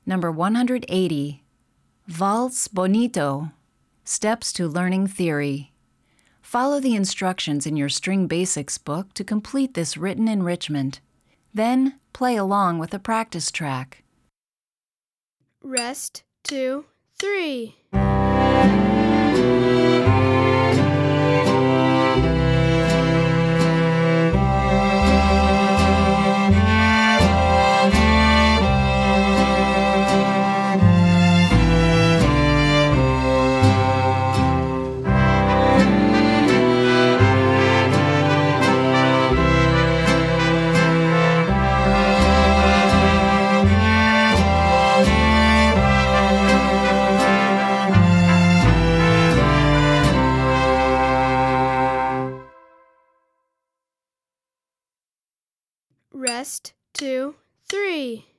Number 180. Vals Bonito. Steps to Learning Theory. Follow the instructions in your String Basics book to complete this written enrichment. Then, play along with the practice track. Rest, 2, 3. Rest, 2, 3.